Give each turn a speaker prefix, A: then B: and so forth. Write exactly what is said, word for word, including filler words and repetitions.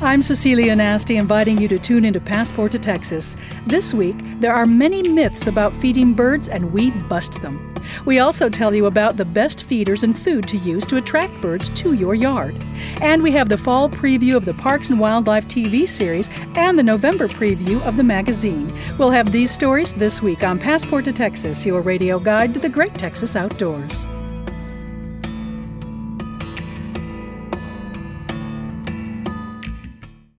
A: I'm Cecilia Nasty, inviting you to tune into Passport to Texas. This week, there are many myths about feeding birds, and we bust them. We also tell you about the best feeders and food to use to attract birds to your yard. And we have the fall preview of the Parks and Wildlife T V series and the November preview of the magazine. We'll have these stories this week on Passport to Texas, your radio guide to the great Texas outdoors.